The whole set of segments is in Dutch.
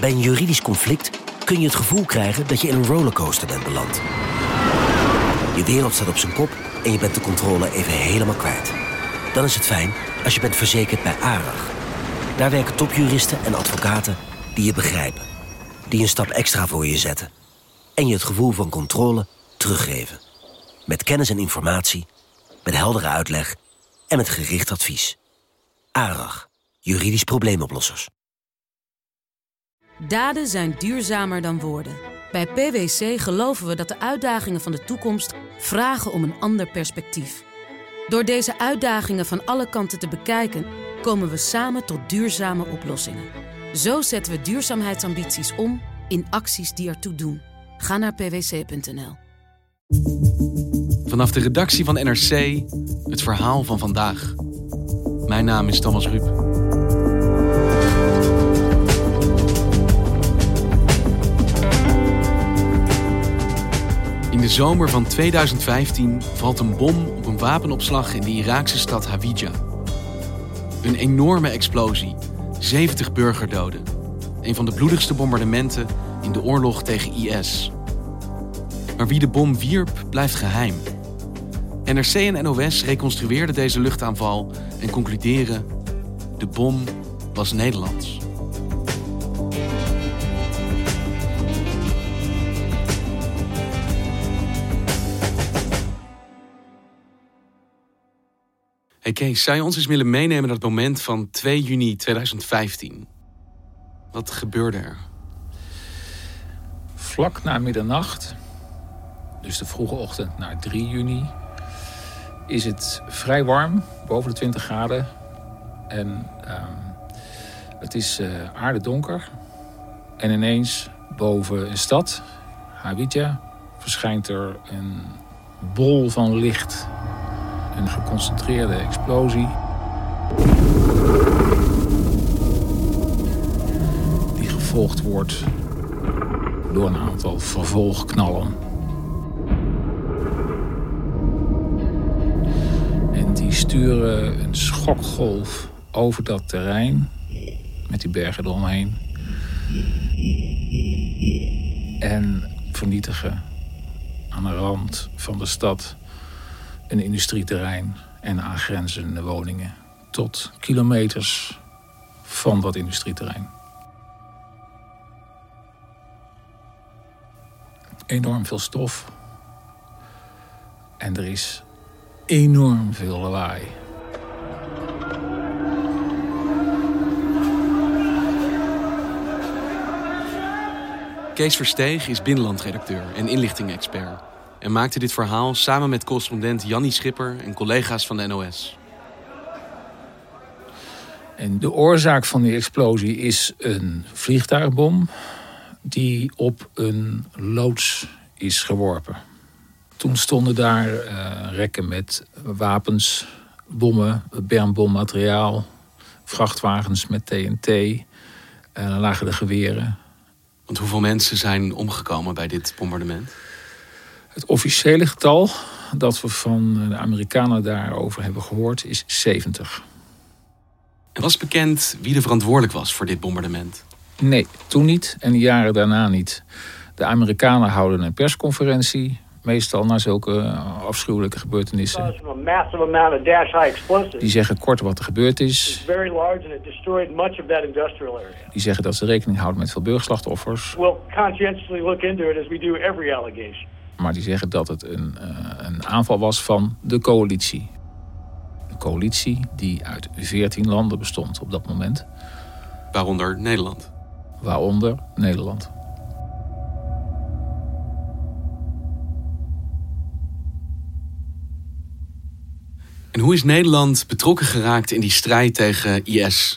Bij een juridisch conflict kun je het gevoel krijgen dat je in een rollercoaster bent beland. Je wereld staat op zijn kop en je bent de controle even helemaal kwijt. Dan is het fijn als je bent verzekerd bij ARAG. Daar werken topjuristen en advocaten die je begrijpen. Die een stap extra voor je zetten. En je het gevoel van controle teruggeven. Met kennis en informatie, met heldere uitleg en met gericht advies. ARAG, juridisch probleemoplossers. Daden zijn duurzamer dan woorden. Bij PwC geloven we dat de uitdagingen van de toekomst vragen om een ander perspectief. Door deze uitdagingen van alle kanten te bekijken, komen we samen tot duurzame oplossingen. Zo zetten we duurzaamheidsambities om in acties die ertoe doen. Ga naar pwc.nl. Vanaf de redactie van NRC, het verhaal van vandaag. Mijn naam is Thomas Ruip. In de zomer van 2015 valt een bom op een wapenopslag in de Iraakse stad Hawija. Een enorme explosie, 70 burgerdoden. Een van de bloedigste bombardementen in de oorlog tegen IS. Maar wie de bom wierp, blijft geheim. NRC en NOS reconstrueerden deze luchtaanval en concluderen: de bom was Nederlands. Hey Kees, zou je ons eens willen meenemen naar het moment van 2 juni 2015? Wat gebeurde er? Vlak na middernacht, dus de vroege ochtend naar 3 juni... is het vrij warm, boven de 20 graden. En het is aardedonker. En ineens boven een stad, Hawija, verschijnt er een bol van licht. Een geconcentreerde explosie. Die gevolgd wordt door een aantal vervolgknallen. En die sturen een schokgolf over dat terrein, met die bergen eromheen. En vernietigen aan de rand van de stad een industrieterrein en aangrenzende woningen. Tot kilometers van dat industrieterrein. Enorm veel stof. En er is enorm veel lawaai. Kees Versteeg is binnenlandredacteur en inlichting-expert en maakte dit verhaal samen met correspondent Jannie Schipper en collega's van de NOS. En de oorzaak van die explosie is een vliegtuigbom die op een loods is geworpen. Toen stonden daar rekken met wapens, bommen, bermbommateriaal, vrachtwagens met TNT. Dan lagen de geweren. Want hoeveel mensen zijn omgekomen bij dit bombardement? Het officiële getal dat we van de Amerikanen daarover hebben gehoord is 70. En was bekend wie er verantwoordelijk was voor dit bombardement? Nee, toen niet en de jaren daarna niet. De Amerikanen houden een persconferentie, meestal na zulke afschuwelijke gebeurtenissen. Die zeggen kort wat er gebeurd is. Die zeggen dat ze rekening houden met veel burgerslachtoffers. Maar die zeggen dat het een aanval was van de coalitie. Een coalitie die uit 14 landen bestond op dat moment. Waaronder Nederland. Waaronder Nederland. En hoe is Nederland betrokken geraakt in die strijd tegen IS?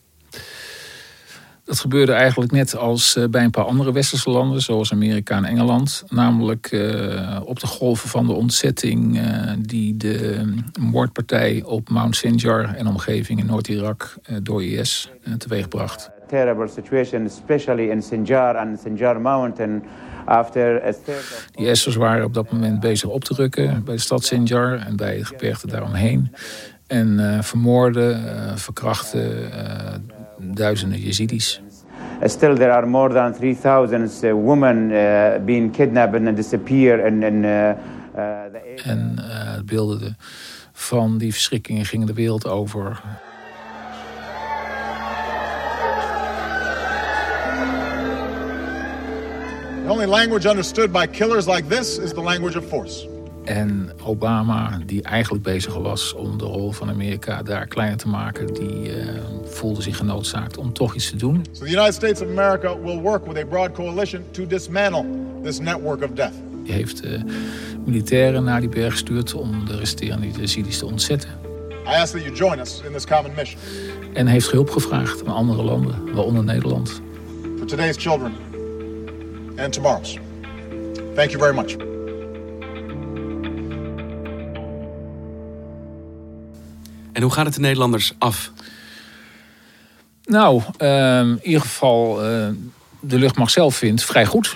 Dat gebeurde eigenlijk net als bij een paar andere westerse landen, zoals Amerika en Engeland. Namelijk op de golven van de ontzetting die de moordpartij op Mount Sinjar en omgeving in Noord-Irak door IS teweegbracht. Terrible situation, especially in Sinjar and Sinjar Mountain. Die IS'ers waren op dat moment bezig op te rukken bij de stad Sinjar en bij het gebergte daaromheen. En vermoorden, verkrachten duizenden Jezidis. Still, there are more than 3,000 women being kidnapped and disappear. En beelden van die verschrikkingen gingen de wereld over. The only language understood by killers like this is the language of force. En Obama, die eigenlijk bezig was om de rol van Amerika daar kleiner te maken, die voelde zich genoodzaakt om toch iets te doen. So the United States of America will work with a broad coalition to dismantle this network of death. Hij heeft militairen naar die berg gestuurd om de resterende Yazidis te ontzetten. I ask that you join us in this common mission. En heeft hulp gevraagd aan andere landen, waaronder Nederland. For today's children and tomorrow's. Thank you very much. En hoe gaat het de Nederlanders af? Nou, in ieder geval, de luchtmacht zelf vindt vrij goed.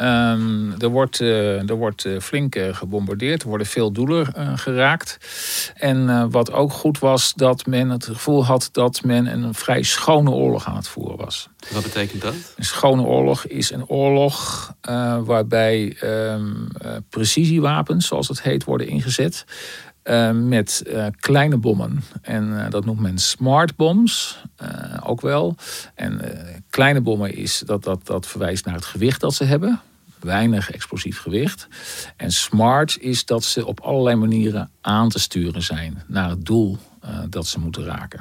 Er wordt flink gebombardeerd. Er worden veel doelen geraakt. En wat ook goed was, dat men het gevoel had dat men een vrij schone oorlog aan het voeren was. Wat betekent dat? Een schone oorlog is een oorlog waarbij precisiewapens, zoals het heet, worden ingezet. Met kleine bommen. En dat noemt men smart bombs ook wel. En kleine bommen is dat verwijst naar het gewicht dat ze hebben. Weinig explosief gewicht. En smart is dat ze op allerlei manieren aan te sturen zijn naar het doel dat ze moeten raken.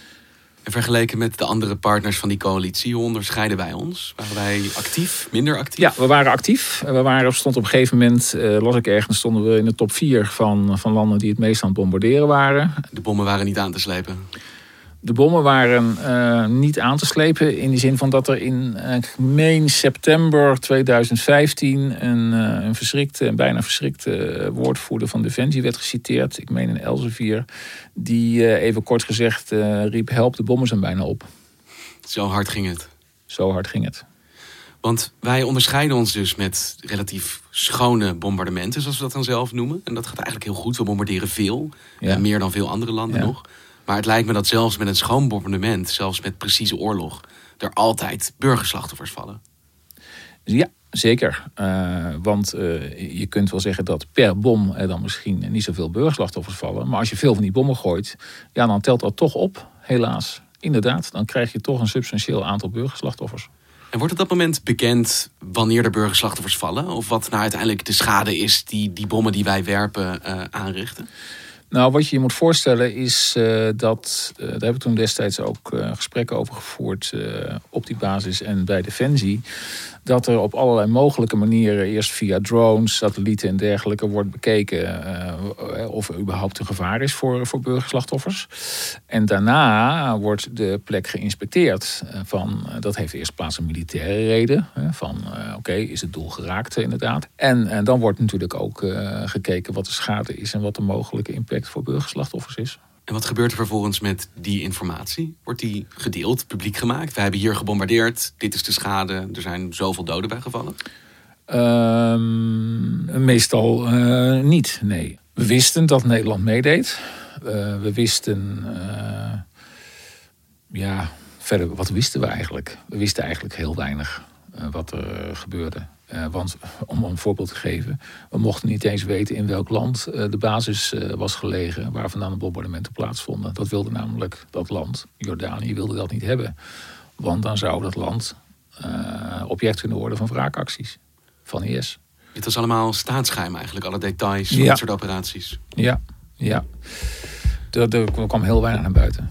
En vergeleken met de andere partners van die coalitie, hoe onderscheiden wij ons? Waren wij actief, minder actief? Ja, we waren actief. Stonden op een gegeven moment, las ik ergens, stonden we in de top 4 van landen die het meest aan het bombarderen waren. De bommen waren niet aan te slepen? De bommen waren niet aan te slepen in de zin van dat er in september 2015 een bijna verschrikte woordvoerder van Defensie werd geciteerd. Ik meen in Elsevier, die even kort gezegd riep: help, de bommen zijn bijna op. Zo hard ging het? Zo hard ging het. Want wij onderscheiden ons dus met relatief schone bombardementen, zoals we dat dan zelf noemen. En dat gaat eigenlijk heel goed. We bombarderen veel, meer dan veel andere landen nog. Maar het lijkt me dat zelfs met een schoon bombardement, zelfs met precieze oorlog, er altijd burgerslachtoffers vallen. Ja, zeker. Want je kunt wel zeggen dat per bom er dan misschien niet zoveel burgerslachtoffers vallen. Maar als je veel van die bommen gooit, dan telt dat toch op, helaas. Inderdaad, dan krijg je toch een substantieel aantal burgerslachtoffers. En wordt op dat moment bekend wanneer er burgerslachtoffers vallen? Of wat nou uiteindelijk de schade is die bommen die wij werpen aanrichten? Nou, wat je je moet voorstellen is dat, daar heb ik toen destijds ook gesprekken over gevoerd op die basis en bij Defensie, dat er op allerlei mogelijke manieren, eerst via drones, satellieten en dergelijke, wordt bekeken of er überhaupt een gevaar is voor burgerslachtoffers. En daarna wordt de plek geïnspecteerd. Dat heeft eerst plaats een militaire reden. Oké, is het doel geraakt inderdaad. En dan wordt natuurlijk ook gekeken wat de schade is en wat de mogelijke impact voor burgerslachtoffers is. En wat gebeurt er vervolgens met die informatie? Wordt die gedeeld, publiek gemaakt? We hebben hier gebombardeerd, dit is de schade, er zijn zoveel doden bij gevallen? Meestal niet, nee. We wisten dat Nederland meedeed. We wisten... verder, wat wisten we eigenlijk? We wisten eigenlijk heel weinig wat er gebeurde. Want om een voorbeeld te geven, we mochten niet eens weten in welk land de basis was gelegen waar vandaan de bombardementen plaatsvonden. Dat wilde namelijk dat land, Jordanië, wilde dat niet hebben. Want dan zou dat land object kunnen worden van wraakacties van IS. Het was allemaal staatsgeheim eigenlijk, alle details van dit soort operaties. Ja. Er kwam heel weinig naar buiten.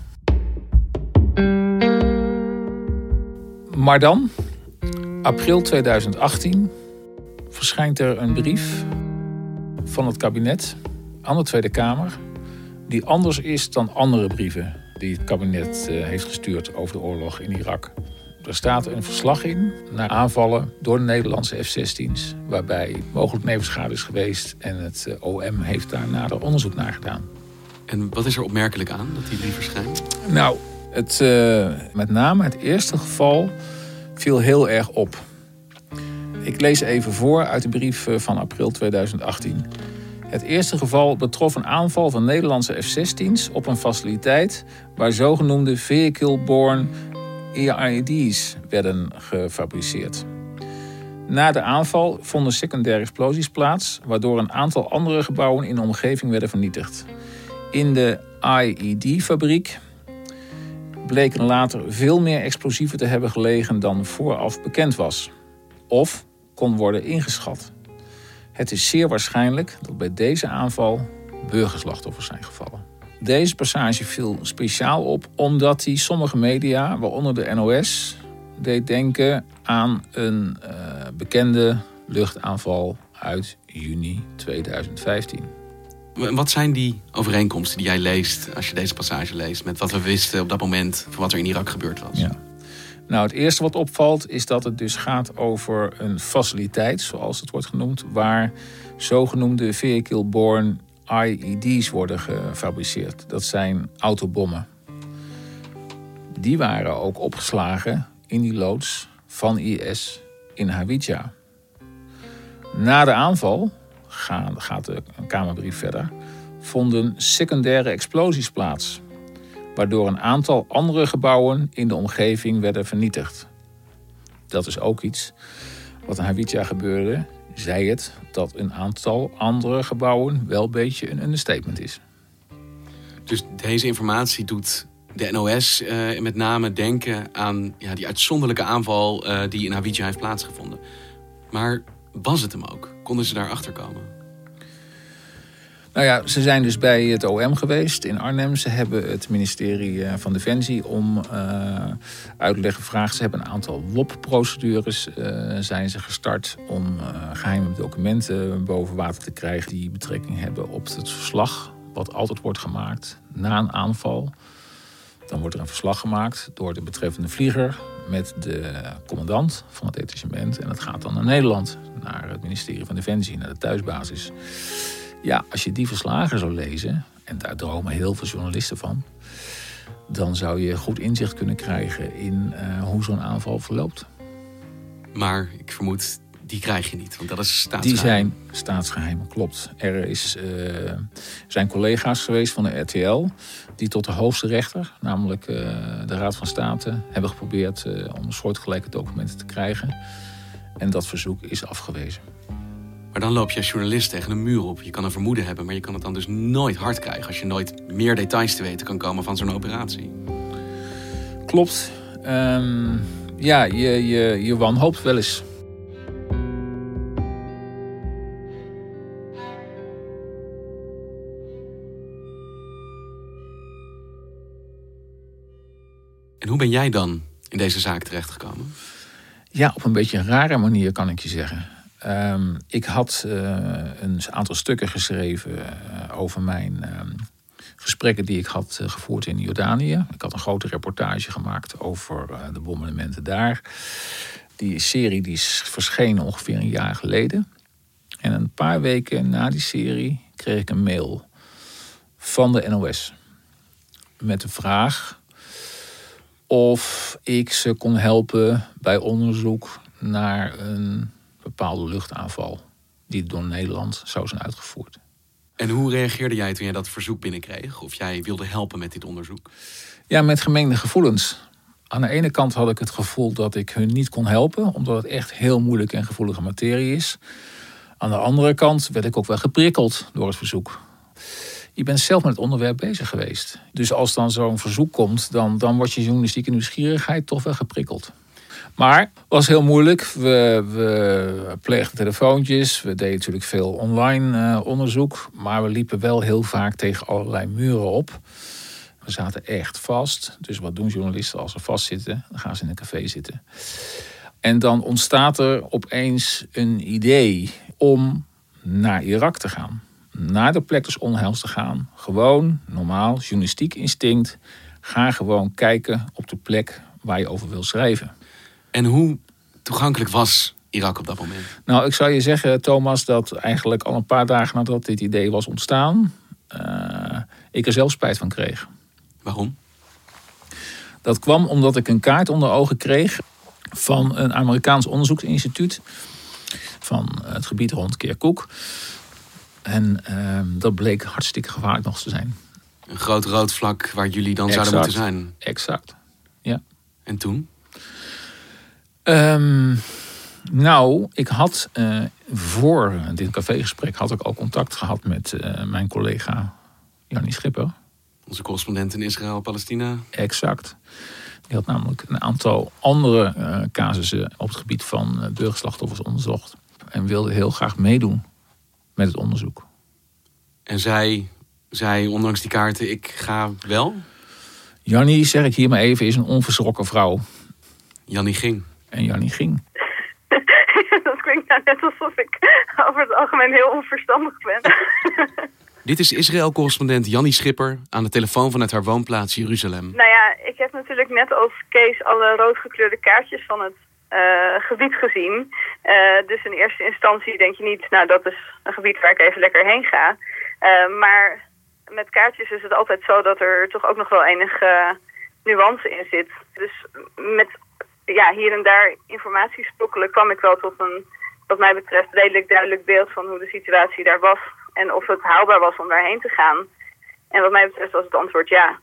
Maar dan, april 2018, verschijnt er een brief van het kabinet aan de Tweede Kamer, die anders is dan andere brieven die het kabinet heeft gestuurd over de oorlog in Irak. Er staat een verslag in naar aanvallen door de Nederlandse F-16's, waarbij mogelijk nevenschade is geweest en het OM heeft daar nader onderzoek naar gedaan. En wat is er opmerkelijk aan dat die brief verschijnt? Nou, met name het eerste geval viel heel erg op. Ik lees even voor uit de brief van april 2018. Het eerste geval betrof een aanval van Nederlandse F-16's op een faciliteit waar zogenoemde vehicle-borne IED's werden gefabriceerd. Na de aanval vonden secundaire explosies plaats, waardoor een aantal andere gebouwen in de omgeving werden vernietigd. In de IED-fabriek bleken later veel meer explosieven te hebben gelegen dan vooraf bekend was, of kon worden ingeschat. Het is zeer waarschijnlijk dat bij deze aanval burgerslachtoffers zijn gevallen. Deze passage viel speciaal op omdat hij sommige media, waaronder de NOS, deed denken aan een bekende luchtaanval uit juni 2015. Wat zijn die overeenkomsten die jij leest als je deze passage leest met wat we wisten op dat moment van wat er in Irak gebeurd was? Ja. Nou, het eerste wat opvalt is dat het dus gaat over een faciliteit, zoals het wordt genoemd, waar zogenoemde vehicle-borne IED's worden gefabriceerd. Dat zijn autobommen. Die waren ook opgeslagen in die loods van IS in Hawija. Na de aanval, gaat de Kamerbrief verder, vonden secundaire explosies plaats, waardoor een aantal andere gebouwen in de omgeving werden vernietigd. Dat is ook iets wat in Hawija gebeurde, zei het dat een aantal andere gebouwen wel een beetje een understatement is. Dus deze informatie doet de NOS met name denken aan die uitzonderlijke aanval die in Hawija heeft plaatsgevonden. Maar was het hem ook? Konden ze daarachter komen? Nou ja, ze zijn dus bij het OM geweest in Arnhem. Ze hebben het ministerie van Defensie om uitleg gevraagd. Ze hebben een aantal WOP-procedures zijn ze gestart om geheime documenten boven water te krijgen die betrekking hebben op het verslag wat altijd wordt gemaakt na een aanval. Dan wordt er een verslag gemaakt door de betreffende vlieger met de commandant van het detachement. En dat gaat dan naar Nederland, naar het ministerie van Defensie, naar de thuisbasis. Ja, als je die verslagen zou lezen, en daar dromen heel veel journalisten van, dan zou je goed inzicht kunnen krijgen in hoe zo'n aanval verloopt. Maar ik vermoed, die krijg je niet, want dat is staatsgeheim. Die zijn staatsgeheim, klopt. Er zijn collega's geweest van de RTL die tot de hoogste rechter, namelijk de Raad van State, hebben geprobeerd om soortgelijke documenten te krijgen. En dat verzoek is afgewezen. Maar dan loop je als journalist tegen een muur op. Je kan een vermoeden hebben, maar je kan het dan dus nooit hard krijgen als je nooit meer details te weten kan komen van zo'n operatie. Klopt. Je wanhoopt wel eens. En hoe ben jij dan in deze zaak terechtgekomen? Ja, op een beetje een rare manier kan ik je zeggen. Ik had een aantal stukken geschreven over mijn gesprekken die ik had gevoerd in Jordanië. Ik had een grote reportage gemaakt over de bombardementen daar. Die serie die is verschenen ongeveer een jaar geleden. En een paar weken na die serie kreeg ik een mail van de NOS met de vraag of ik ze kon helpen bij onderzoek naar een bepaalde luchtaanval die door Nederland zou zijn uitgevoerd. En hoe reageerde jij toen jij dat verzoek binnenkreeg? Of jij wilde helpen met dit onderzoek? Ja, met gemengde gevoelens. Aan de ene kant had ik het gevoel dat ik hun niet kon helpen, omdat het echt heel moeilijk en gevoelige materie is. Aan de andere kant werd ik ook wel geprikkeld door het verzoek. Je bent zelf met het onderwerp bezig geweest. Dus als dan zo'n verzoek komt, dan wordt je journalistieke nieuwsgierigheid toch wel geprikkeld. Maar het was heel moeilijk. We pleegden telefoontjes. We deden natuurlijk veel online onderzoek. Maar we liepen wel heel vaak tegen allerlei muren op. We zaten echt vast. Dus wat doen journalisten als ze vastzitten? Dan gaan ze in een café zitten. En dan ontstaat er opeens een idee om naar Irak te gaan. Naar de plek des onheils te gaan. Gewoon, normaal, journalistiek instinct. Ga gewoon kijken op de plek waar je over wil schrijven. En hoe toegankelijk was Irak op dat moment? Nou, ik zou je zeggen, Thomas, dat eigenlijk al een paar dagen nadat dit idee was ontstaan, ik er zelf spijt van kreeg. Waarom? Dat kwam omdat ik een kaart onder ogen kreeg van een Amerikaans onderzoeksinstituut van het gebied rond Kirkuk. En dat bleek hartstikke gevaarlijk nog te zijn. Een groot rood vlak waar jullie dan zouden moeten zijn. Exact, ja. En toen? Ik had voor dit cafégesprek had ik al contact gehad met mijn collega Jannie Schipper. Onze correspondent in Israël-Palestina. Exact. Die had namelijk een aantal andere casussen op het gebied van burgerslachtoffers onderzocht. En wilde heel graag meedoen met het onderzoek. En zij, ondanks die kaarten, ik ga wel? Jannie, zeg ik hier maar even, is een onverschrokken vrouw. Jannie ging. En Jannie ging. Dat klinkt nou net alsof ik over het algemeen heel onverstandig ben. Dit is Israël-correspondent Jannie Schipper aan de telefoon vanuit haar woonplaats Jeruzalem. Nou ja, ik heb natuurlijk net als Kees alle roodgekleurde kaartjes van het gebied gezien. Dus in eerste instantie denk je niet, nou dat is een gebied waar ik even lekker heen ga. Maar met kaartjes is het altijd zo dat er toch ook nog wel enige nuance in zit. Dus met hier en daar informatie sprokkelen kwam ik wel tot een, wat mij betreft, redelijk duidelijk beeld van hoe de situatie daar was. En of het haalbaar was om daarheen te gaan. En wat mij betreft was het antwoord ja.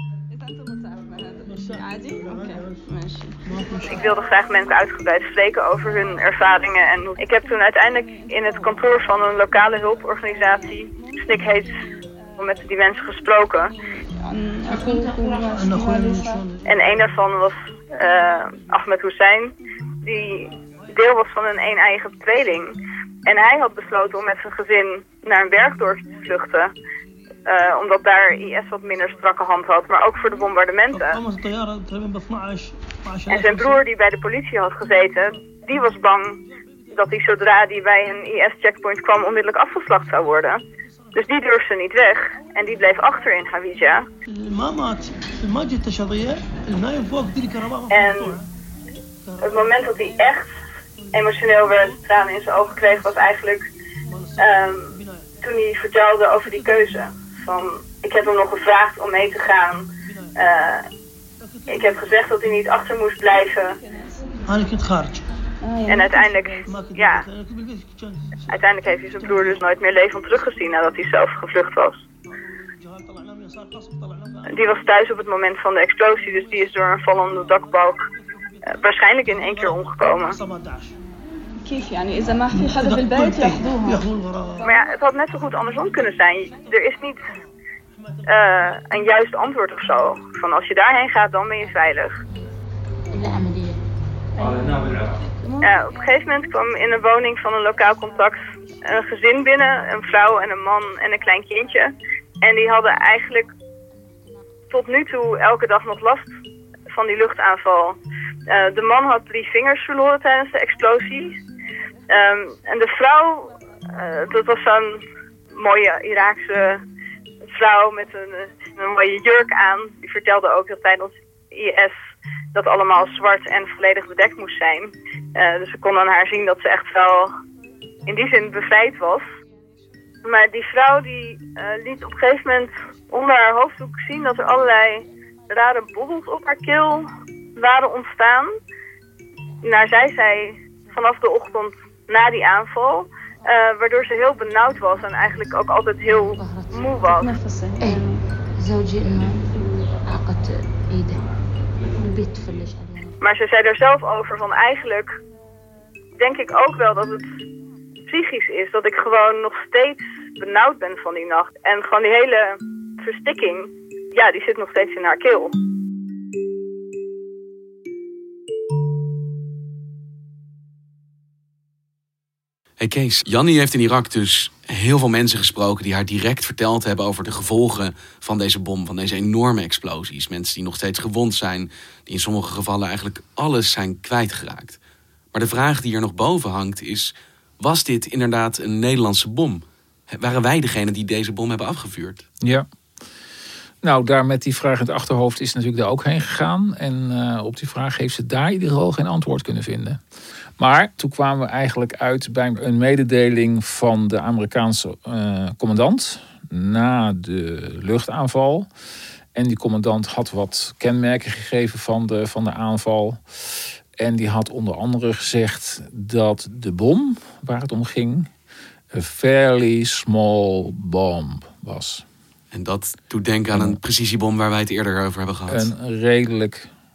Ik wilde graag mensen uitgebreid spreken over hun ervaringen. En ik heb toen uiteindelijk in het kantoor van een lokale hulporganisatie, SNIC heet, met die mensen gesproken. En een daarvan was Ahmed Hussein, die deel was van een een-eigen tweeling. En hij had besloten om met zijn gezin naar een bergdorp te vluchten. Omdat daar IS wat minder strakke hand had, maar ook voor de bombardementen. En zijn broer, die bij de politie had gezeten, die was bang dat hij zodra hij bij een IS-checkpoint kwam onmiddellijk afgeslacht zou worden. Dus die durfde niet weg en die bleef achter in Hawija. En het moment dat hij echt emotioneel werd, tranen in zijn ogen kreeg, was eigenlijk toen hij vertelde over die keuze. Van, ik heb hem nog gevraagd om mee te gaan. Ik heb gezegd dat hij niet achter moest blijven. En uiteindelijk heeft hij zijn broer dus nooit meer levend teruggezien nadat hij zelf gevlucht was. Die was thuis op het moment van de explosie, dus die is door een vallende dakbalk waarschijnlijk in 1 keer omgekomen. Maar ja, het had net zo goed andersom kunnen zijn. Er is niet een juist antwoord of zo. Van als je daarheen gaat, dan ben je veilig. Op een gegeven moment kwam in een woning van een lokaal contact een gezin binnen. Een vrouw en een man en een klein kindje. En die hadden eigenlijk tot nu toe elke dag nog last van die luchtaanval. De man had 3 vingers verloren tijdens de explosie. En de vrouw, dat was zo'n mooie Iraakse vrouw met een mooie jurk aan. Die vertelde ook dat tijdens IS dat allemaal zwart en volledig bedekt moest zijn. Dus we konden aan haar zien dat ze echt wel in die zin bevrijd was. Maar die vrouw die liet op een gegeven moment onder haar hoofddoek zien dat er allerlei rare bobbels op haar keel waren ontstaan. Naar zij zei vanaf de ochtend na die aanval, waardoor ze heel benauwd was en eigenlijk ook altijd heel moe was. Maar ze zei er zelf over van eigenlijk denk ik ook wel dat het psychisch is. Dat ik gewoon nog steeds benauwd ben van die nacht. En gewoon die hele verstikking, ja, die zit nog steeds in haar keel. Hey Kees, Jannie heeft in Irak dus heel veel mensen gesproken die haar direct verteld hebben over de gevolgen van deze bom, van deze enorme explosies. Mensen die nog steeds gewond zijn, die in sommige gevallen eigenlijk alles zijn kwijtgeraakt. Maar de vraag die er nog boven hangt is, was dit inderdaad een Nederlandse bom? Waren wij degene die deze bom hebben afgevuurd? Ja. Nou, daar met die vraag in het achterhoofd is natuurlijk daar ook heen gegaan. En op die vraag heeft ze daar in ieder geval geen antwoord kunnen vinden. Maar toen kwamen we eigenlijk uit bij een mededeling van de Amerikaanse commandant na de luchtaanval. En die commandant had wat kenmerken gegeven van de aanval. En die had onder andere gezegd dat de bom waar het om ging een fairly small bomb was. En dat doet denken aan een precisiebom waar wij het eerder over hebben gehad. Een redelijk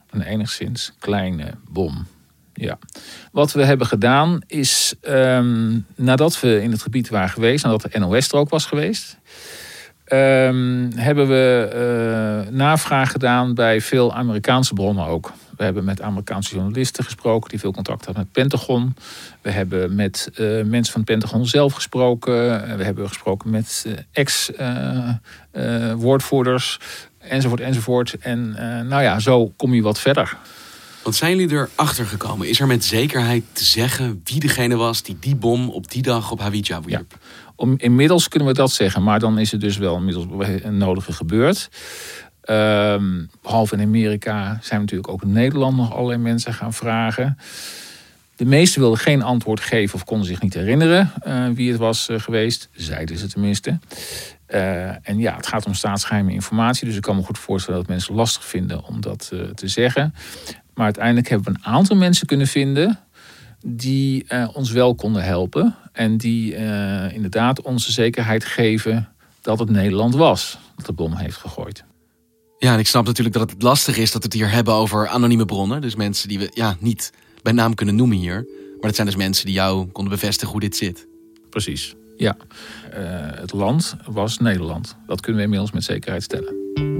een enigszins kleine bom. Ja. Wat we hebben gedaan is, nadat we in het gebied waren geweest, nadat de NOS er ook was geweest, hebben we navraag gedaan bij veel Amerikaanse bronnen ook. We hebben met Amerikaanse journalisten gesproken die veel contact hadden met het Pentagon. We hebben met mensen van het Pentagon zelf gesproken. We hebben gesproken met ex-woordvoerders, enzovoort. En zo kom je wat verder. Want zijn jullie erachter gekomen? Is er met zekerheid te zeggen wie degene was die bom op die dag op Hawija wierp? Ja. Inmiddels kunnen we dat zeggen, maar dan is het dus wel inmiddels een nodige gebeurd. Behalve in Amerika zijn natuurlijk ook in Nederland nog allerlei mensen gaan vragen. De meesten wilden geen antwoord geven of konden zich niet herinneren wie het was geweest. Zeiden ze tenminste. Het gaat om staatsgeheime informatie. Dus ik kan me goed voorstellen dat mensen lastig vinden om dat te zeggen. Maar uiteindelijk hebben we een aantal mensen kunnen vinden die ons wel konden helpen. En die inderdaad onze zekerheid geven dat het Nederland was dat de bom heeft gegooid. Ja, en ik snap natuurlijk dat het lastig is dat we het hier hebben over anonieme bronnen. Dus mensen die we niet bij naam kunnen noemen hier. Maar dat zijn dus mensen die jou konden bevestigen hoe dit zit. Precies, ja. Het land was Nederland. Dat kunnen we inmiddels met zekerheid stellen.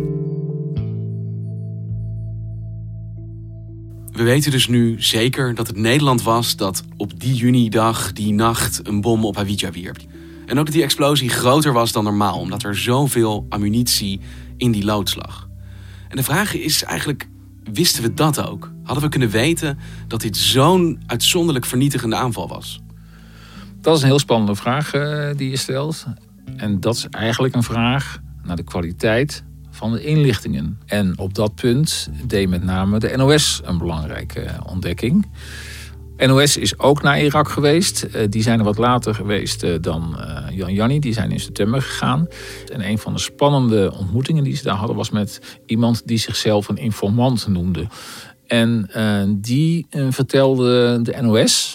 We weten dus nu zeker dat het Nederland was dat op die junidag, die nacht, een bom op Hawija wierp. En ook dat die explosie groter was dan normaal, omdat er zoveel ammunitie in die loods lag. En de vraag is eigenlijk, wisten we dat ook? Hadden we kunnen weten dat dit zo'n uitzonderlijk vernietigende aanval was? Dat is een heel spannende vraag die je stelt. En dat is eigenlijk een vraag naar de kwaliteit van de inlichtingen. En op dat punt deed met name de NOS een belangrijke ontdekking. NOS is ook naar Irak geweest. Die zijn er wat later geweest dan Jan Janny. Die zijn in september gegaan. En een van de spannende ontmoetingen die ze daar hadden was met iemand die zichzelf een informant noemde. En die vertelde de NOS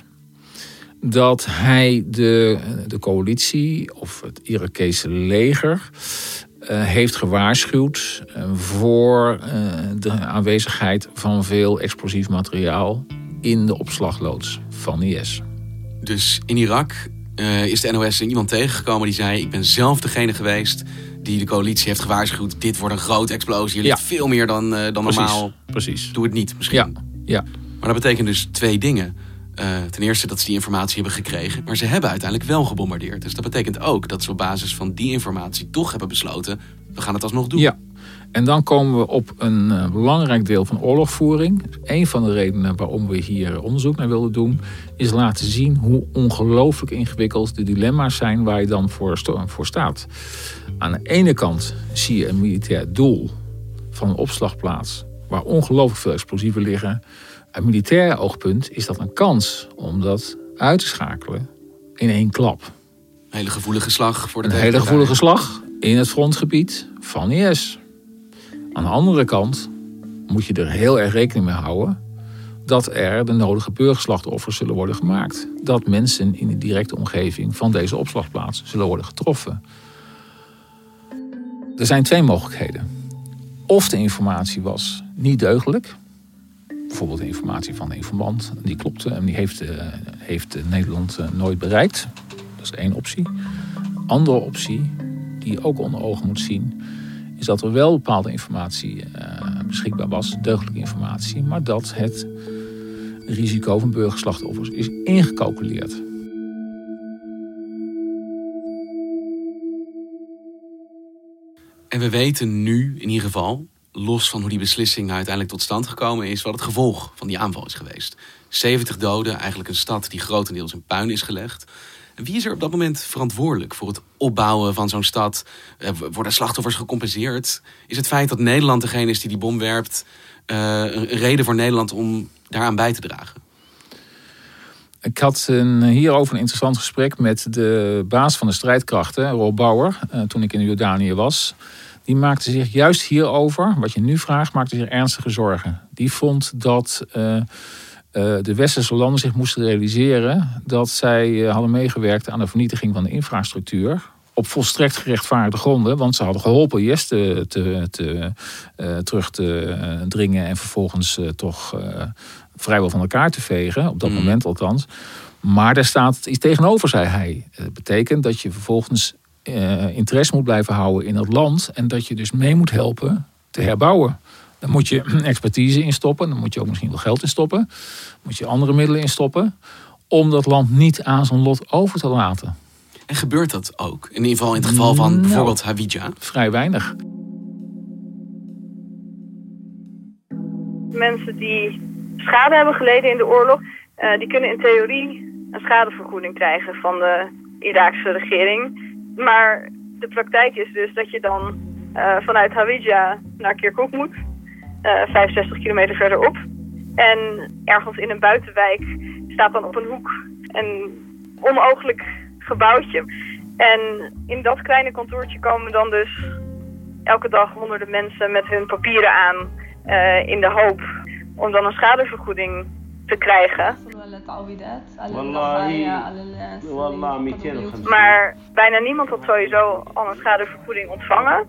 dat hij de coalitie of het Irakese leger heeft gewaarschuwd voor de aanwezigheid van veel explosief materiaal in de opslagloods van IS. Dus in Irak is de NOS iemand tegengekomen die zei: ik ben zelf degene geweest die de coalitie heeft gewaarschuwd. Dit wordt een grote explosie. Je ligt veel meer dan normaal. Precies. Doe het niet misschien. Ja. Maar dat betekent dus twee dingen. Ten eerste dat ze die informatie hebben gekregen. Maar ze hebben uiteindelijk wel gebombardeerd. Dus dat betekent ook dat ze op basis van die informatie toch hebben besloten: we gaan het alsnog doen. Ja. En dan komen we op een belangrijk deel van oorlogvoering. Een van de redenen waarom we hier onderzoek naar wilden doen, is laten zien hoe ongelooflijk ingewikkeld de dilemma's zijn waar je dan voor staat. Aan de ene kant zie je een militair doel van een opslagplaats waar ongelooflijk veel explosieven liggen. Uit militair oogpunt is dat een kans om dat uit te schakelen in één klap. Een hele gevoelige slag voor de Een hele gevoelige slag in het frontgebied van IS. Aan de andere kant moet je er heel erg rekening mee houden dat er de nodige burgerslachtoffers zullen worden gemaakt. Dat mensen in de directe omgeving van deze opslagplaats zullen worden getroffen. Er zijn twee mogelijkheden. Of de informatie was niet deugdelijk. Bijvoorbeeld de informatie van de informant, die klopte en die heeft Nederland nooit bereikt. Dat is één optie. Andere optie, die je ook onder ogen moet zien, is dat er wel bepaalde informatie beschikbaar was, deugdelijke informatie, maar dat het risico van burgerslachtoffers is ingecalculeerd. En we weten nu in ieder geval, los van hoe die beslissing uiteindelijk tot stand gekomen is, wat het gevolg van die aanval is geweest. 70 doden, eigenlijk een stad die grotendeels in puin is gelegd. En wie is er op dat moment verantwoordelijk voor het opbouwen van zo'n stad? Worden slachtoffers gecompenseerd? Is het feit dat Nederland degene is die die bom werpt een reden voor Nederland om daaraan bij te dragen? Ik had hierover een interessant gesprek met de baas van de strijdkrachten, Rob Bauer, toen ik in Jordanië was. Die maakte zich juist hierover, wat je nu vraagt, maakte zich ernstige zorgen. Die vond dat de westerse landen zich moesten realiseren dat zij hadden meegewerkt aan de vernietiging van de infrastructuur op volstrekt gerechtvaardigde gronden. Want ze hadden geholpen IS terug te dringen en vervolgens toch vrijwel van elkaar te vegen. Op dat moment althans. Maar daar staat iets tegenover, zei hij. Dat betekent dat je vervolgens interesse moet blijven houden in het land. En dat je dus mee moet helpen te herbouwen. Dan moet je expertise in stoppen. Dan moet je ook misschien wel geld in stoppen. Dan moet je andere middelen in stoppen. Om dat land niet aan zijn lot over te laten. En gebeurt dat ook? In ieder geval in het geval van bijvoorbeeld Hawija? Vrij weinig. Mensen die schade hebben geleden in de oorlog, die kunnen in theorie een schadevergoeding krijgen van de Iraakse regering. Maar de praktijk is dus dat je dan vanuit Hawija naar Kirkuk moet, 65 kilometer verderop. En ergens in een buitenwijk staat dan op een hoek een onooglijk gebouwtje. En in dat kleine kantoortje komen dan dus elke dag honderden mensen met hun papieren aan in de hoop om dan een schadevergoeding te krijgen. Maar bijna niemand had sowieso al een schadevergoeding ontvangen.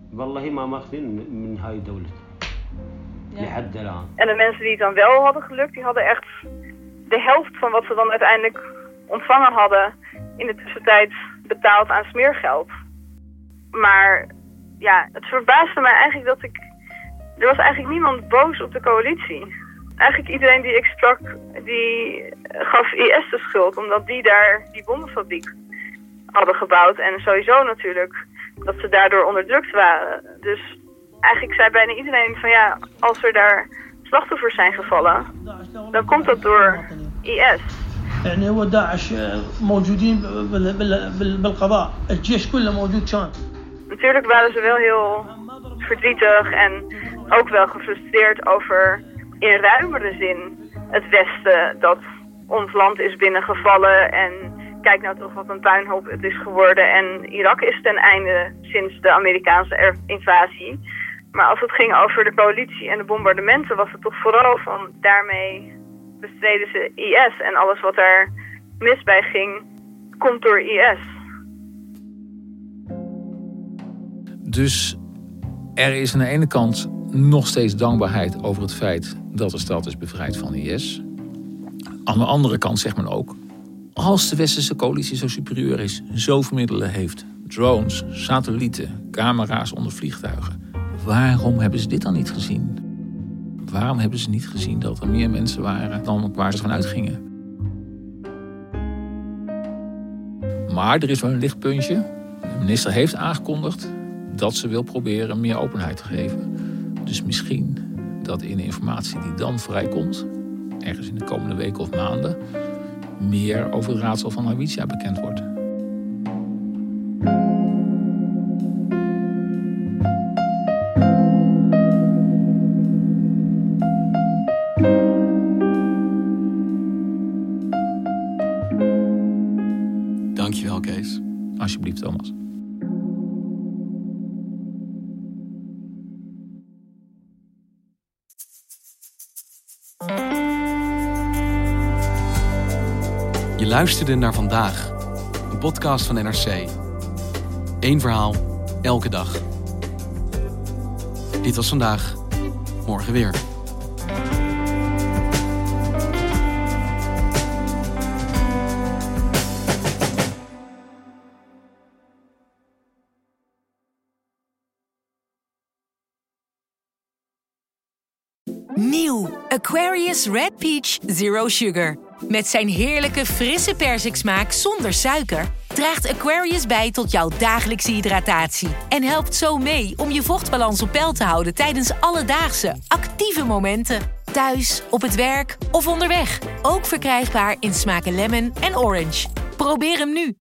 En de mensen die het dan wel hadden gelukt, die hadden echt de helft van wat ze dan uiteindelijk ontvangen hadden in de tussentijd betaald aan smeergeld. Maar ja, het verbaasde mij eigenlijk dat er was eigenlijk niemand boos op de coalitie. Eigenlijk iedereen die ik sprak, die gaf IS de schuld, omdat die daar die bommenfabriek hadden gebouwd. En sowieso natuurlijk dat ze daardoor onderdrukt waren. Dus eigenlijk zei bijna iedereen van ja, als er daar slachtoffers zijn gevallen, dan komt dat door IS. يعني هو داعش موجودين بالقضاء الجيش كله موجود كان. Natuurlijk waren ze wel heel verdrietig en ook wel gefrustreerd over in ruimere zin het Westen dat ons land is binnengevallen en kijk nou toch wat een puinhoop het is geworden en Irak is ten einde sinds de Amerikaanse invasie. Maar als het ging over de coalitie en de bombardementen was het toch vooral van daarmee bestreden ze IS en alles wat daar mis bij ging, komt door IS. Dus er is aan de ene kant nog steeds dankbaarheid over het feit dat de stad is bevrijd van IS. Aan de andere kant zegt men ook, als de westerse coalitie zo superieur is, zoveel middelen heeft, drones, satellieten, camera's onder vliegtuigen, waarom hebben ze dit dan niet gezien? Waarom hebben ze niet gezien dat er meer mensen waren dan waar ze vanuit gingen? Maar er is wel een lichtpuntje. De minister heeft aangekondigd dat ze wil proberen meer openheid te geven. Dus misschien dat in de informatie die dan vrijkomt, ergens in de komende weken of maanden, meer over het raadsel van Hawija bekend wordt. Dankjewel, Kees. Alsjeblieft, Thomas. Je luisterde naar Vandaag, een podcast van NRC. Eén verhaal, elke dag. Dit was Vandaag, morgen weer. Nieuw Aquarius Red Peach Zero Sugar. Met zijn heerlijke frisse persiksmaak zonder suiker draagt Aquarius bij tot jouw dagelijkse hydratatie. En helpt zo mee om je vochtbalans op peil te houden tijdens alledaagse, actieve momenten. Thuis, op het werk of onderweg. Ook verkrijgbaar in smaken lemon en orange. Probeer hem nu.